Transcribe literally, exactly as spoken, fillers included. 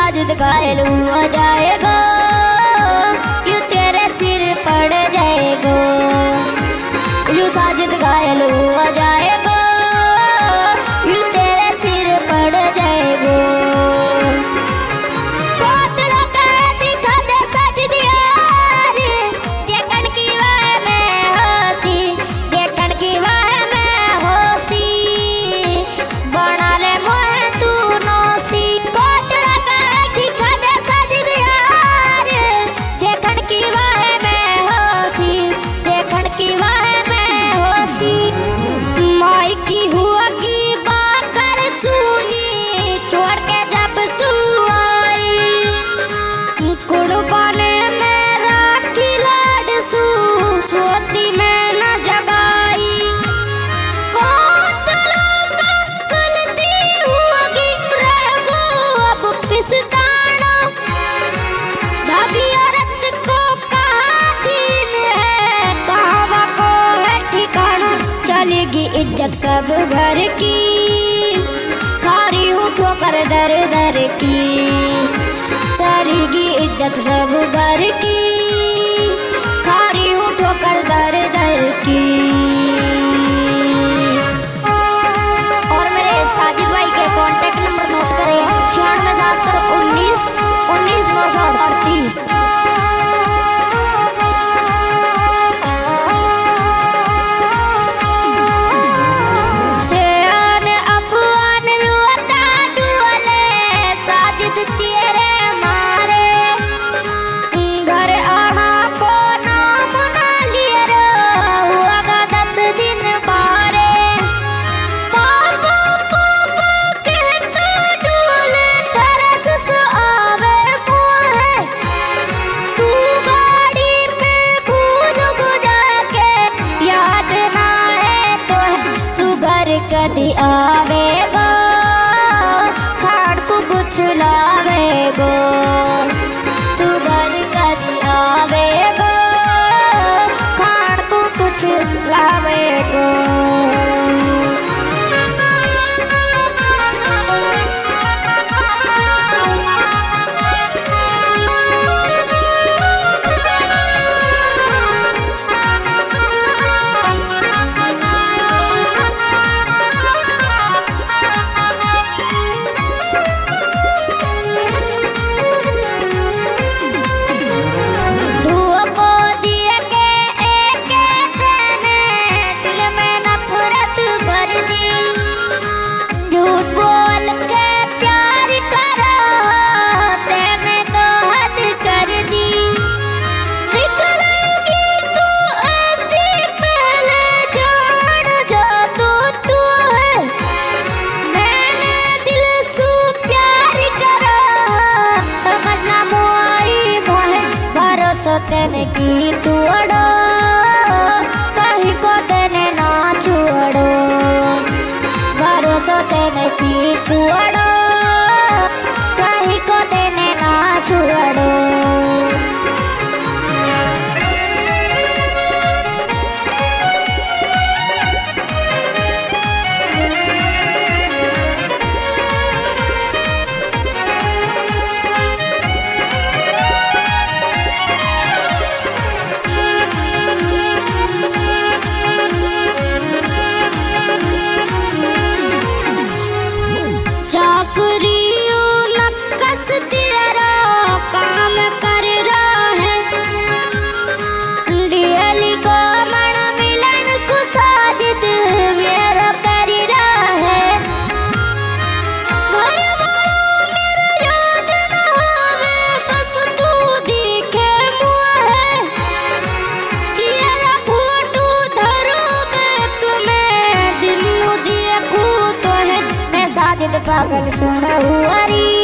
साजिद घायल हुआ जाएगा, यूं तेरे सिर पड़ जाएगा। यूं साजिद घायल हुआ जाएगा, यूं तेरे सिर पड़ जाएगा। कोतला का दिखा दे साजिद यार, देखन की वाह में होसी, देखन की वाह में होसी, बना ले मोहे तू नौसी। कोतला का दिखा दे साजिद यार, देखन की वाह में होसी, देखन की वाह में होसी। माई की हुआ की बाकर सुनी, छोड़ के जब सुआई, कुर्बाने में राखी लाड सू, सोती में न जगाई। कोतलों का गलती होगी रहेगो अब पिसताना, भागी औरत को कहा दीन है, कहावा को है ठिकाना। चलेगी इज्जत सब घर की, खारी हूँ ठोकर दर दर की। चलेगी इज्जत सब घर की, खारी हूँ ठोकर दर दर की। और मेरे साजिद भाई के कांटेक्ट नंबर नोट करें, छियानवे सात सौ उन्नीस उन्नीस नौ सौ अड़तीस। शेर अफवान रुआता डुअले, साजिद तेरे मारे, घर आना को नाम ना लिए रो, हुआ गा दस दिन बारे। पापा पापा कहता डुअले, तरस से आवे मुँहे, तू गाड़ी में भूल गुजा के, याद ना है तो है, तू घर कदी आवेगो, खाड़ को कुछ लावेगो। तू घर कदी आवेगो, खाड़ को कुछ लावेगो। धुआं को दिए के एक एक ने, दिल में नफरत भर दी। झूठ बोल के प्यार करो, तेने तो हद कर दी। निकलेगी तू ऐसी पहले जान जा तो तू है, मैंने दिल सू प्यार करो, समझना मोई मोहे, भरोसा तेने की तू अड़ो, कहीं को तेने ना छोड़ो। भरोसा तेने की छोड़ो, कहीं को तेने ना छोड़ो। जाफरियो नक्कस तेरा काम कर रहा है, दियली को मन मिलन को साजिद मेरा कर रहा है। घर वालों मेरा याद न होवे, बस तू दिखे मुँहे, तेरा फोटो धरो मैं तुम्हें, दिन देखूं तो है मैं साजिद पागल सुन हुआ री।